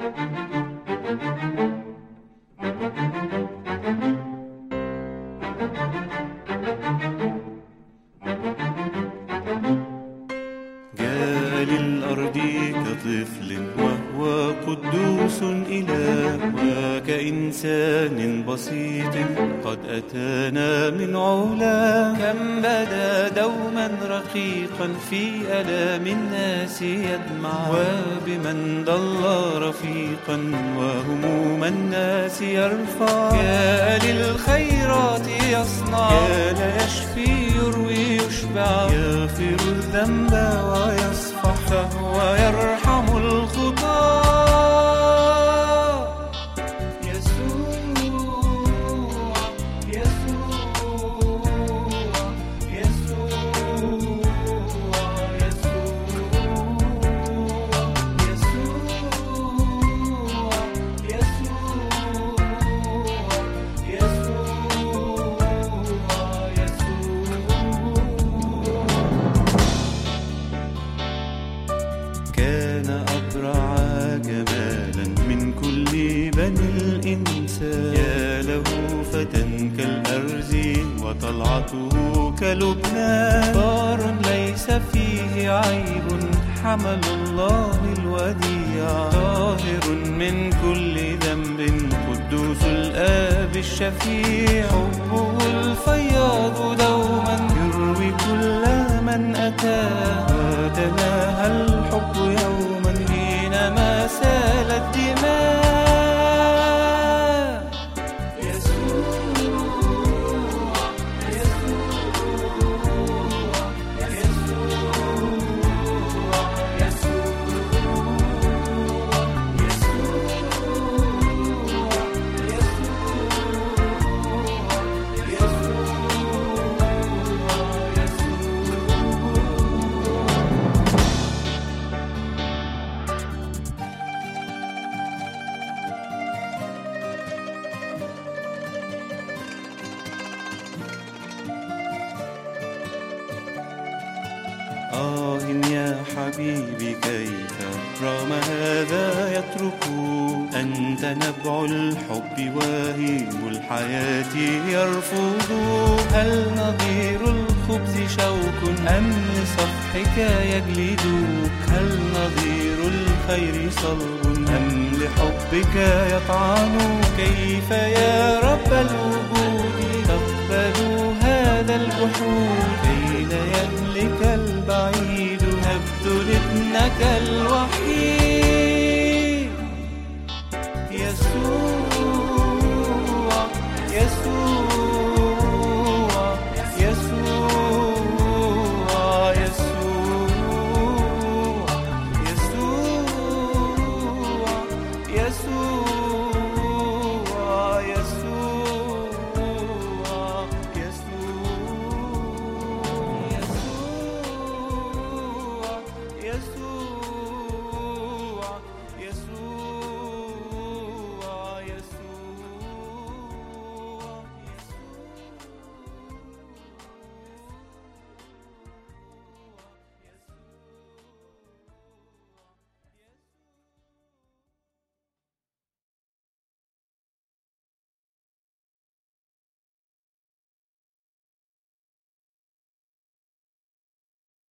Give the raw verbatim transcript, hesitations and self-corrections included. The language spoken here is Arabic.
جاء للأرض كطفل وهو قدوس إله، وكإنسان بسيط قد أتانا من علا. كم بدا دوما رقيقا في ألام الناس يدمع، وبمن ضل رفيقا وهموم الناس يرفع. جاء للخيرات يصنع، جاء يشفي يروي يشبع، يغفر الذنب ويصفح، فهو يرحم الخطاة. كان أبرع جمالا من كل بني الإنسان، يا له فتى كالأرز وطلعته كلبنان. بار ليس فيه عيب، حمل الله الوديع، طاهر من كل ذنب، قدوس الآب الشفيع. حبه الفياض دوما يروي كل من أتاه، وتناهى الحب يوما حينما سالت دماء. آه يا حبيبي كيف رغم هذا يترك، أنت نبع الحب وهيم الحياة يرفض. هل نظير الخبز شوك أم لصفحك يجلدك؟ هل نظير الخير صلب أم لحبك يطعن؟ كيف يا رب الوجود تقبل هذا الجحود؟ كي لا يهلك البعيد نبذل ابنك الوحيد.